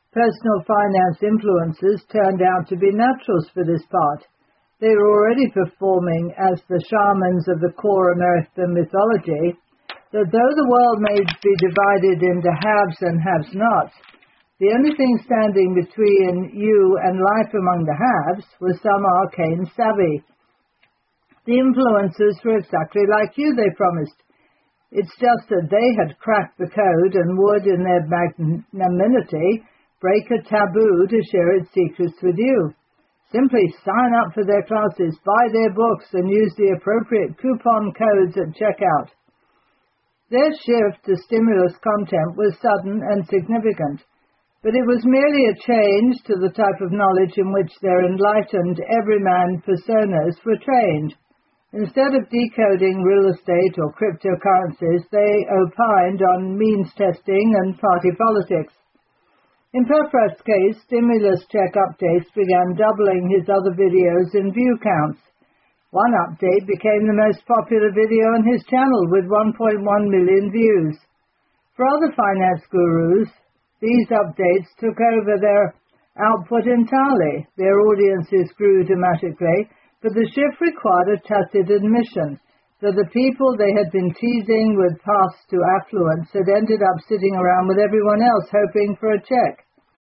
Personal finance influencers turned out to be naturals for this part. They were already performing as the shamans of the core American mythology, that though the world may be divided into haves and have-nots, the only thing standing between you and life among the haves was some arcane savvy. The influencers were exactly like you, they promised. It's just that they had cracked the code and would, in their magnanimity, break a taboo to share its secrets with you. Simply sign up for their classes, buy their books, and use the appropriate coupon codes at checkout. Their shift to stimulus content was sudden and significant, but it was merely a change to the type of knowledge in which their enlightened everyman personas were trained. Instead of decoding real estate or cryptocurrencies, they opined on means testing and party politics. In Pepper's case, stimulus check updates began doubling his other videos in view counts. One update became the most popular video on his channel with 1.1 million views. For other finance gurus, these updates took over their output entirely. Their audiences grew dramatically, but the shift required a tacit admission that the people they had been teasing with paths to affluence had ended up sitting around with everyone else hoping for a check.